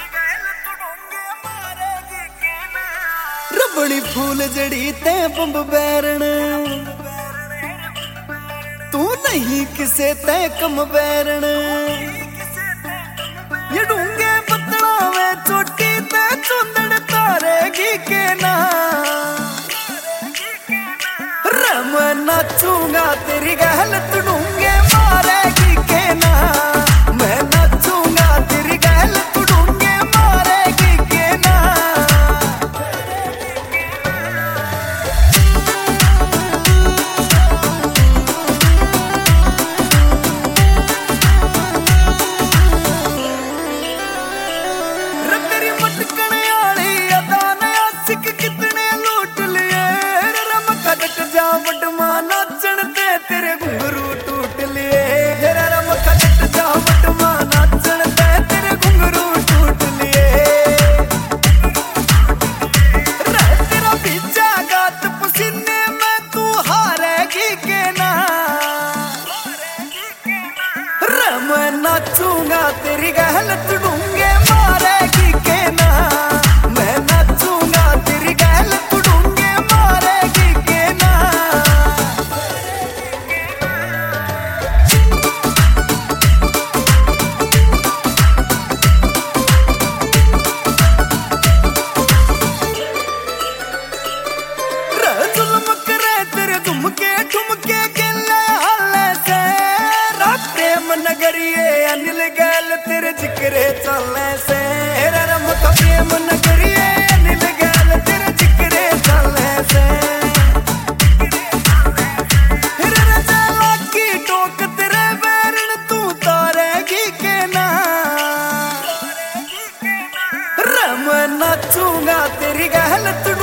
रबड़ी फूल जड़ी ते बंब बैरण तू नहीं किसे ते कम बैरण ये डूंगे बदला में चोटी ते चुंदड़ तारेगी के ना रम नाचूंगा तेरी गहल तू डूंगे मारेगी के ना मैं नाचूंगा तेरी गहल तू डूंगे मारेगी के ना तेरी मटकने वाली अदा ने आशिक कितने लूट लिए रम कटक जा वटमा नाचन ते तेरे घुंघरू टूट लिए रम कटक जा वटमा नाचन ते तेरे घुंघरू टूट लिए तेरा पीछा गात पसीने में तू हारेगी के ना रम नाचूंगा तेरी गहल तू डूंगे मारेगी के ना मैं नाचूंगा तेरी गहल तू डूंगे मारेगी के ना जुल्म करे तेरे झुमके ठुमके गिले हाले से प्रेम नगरिए अनिल गैल तेरे जिक्रे चलने से रम का प्रेम नगरिए अनिल गैल तेरे जिक्रे चलने से की टोक तेरे बैरण तू तारेगी के ना रम नाचूंगा तेरी गहल तू